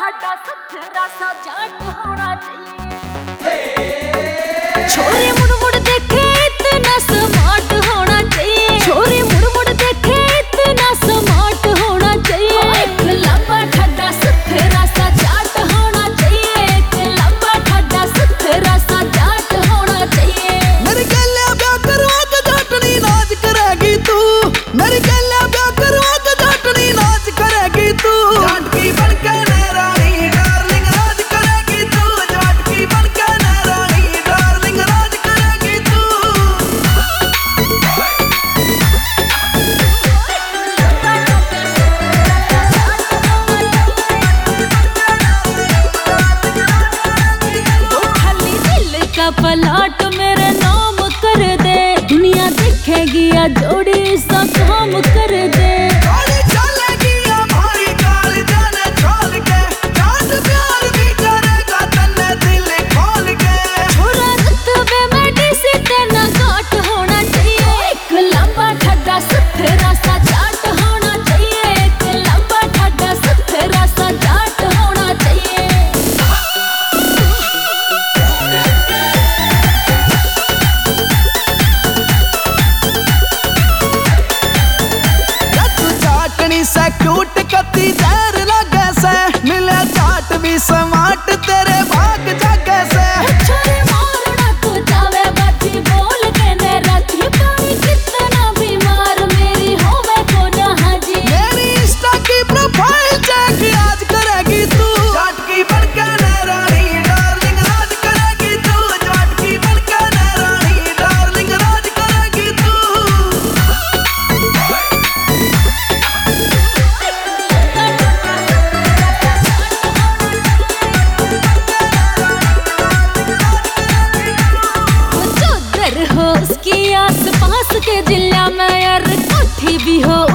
ठाडा सुथरा सा जाट होना चाहिए। छोरी मुड़ मुड़ देखे इतना स्मार्ट होना चाहिए। छोरी मुड़ मुड़ देखे इतना स्मार्ट होना चाहिए। एक लंबा ठाडा सुथरा सा जाट होना चाहिए। एक लंबा ठाडा सुथरा सा जाट होना चाहिए। मेरी गलिया ब्याह करवा के जाटनी नाच करेगी तू। मेरी गलिया ब्याह करवा के जाटनी नाच करेगी तू। जाट की बनके रानी डार्लिंग राज करेगी तू। जाट की बनके रानी डार्लिंग राज करेगी तू। तो खाली दिल का पलट मेरे नाम कर दे। दुनिया देखेगी या जोड़ी सा काम कर दे। गाड़ी चलेगी हमारी गाल जाने छोड़ के। जाट प्यार भी करेगा तन्ने दिल खोल के। छोरा रुतबे में डीसी तेना घाट होना चाहिए। एक लंबा ठाडा सुथरा सा जाट होना चाहिए। एक लंबा ठाडा सुथरा सा जाट होना चाहिए। तू जाटनी से क्यूट कती देर लगे से। मिले जाट भी स्मार्ट तेरे भाग जागे से। छोरे मारना तू जावे बाजी बोल के ने रखी पानी कितना बीमार मेरी होवे को ना हाजी। मेरी इंस्टा की प्रोफाइल चेक आज करेगी तू। जाट की बनके रानी डार्लिंग राज करेगी तू। जाट की बनके रानी डार्लिंग राज करेगी तू। जो दर हो उसकी आस पास के जिला में यार कोठी भी हो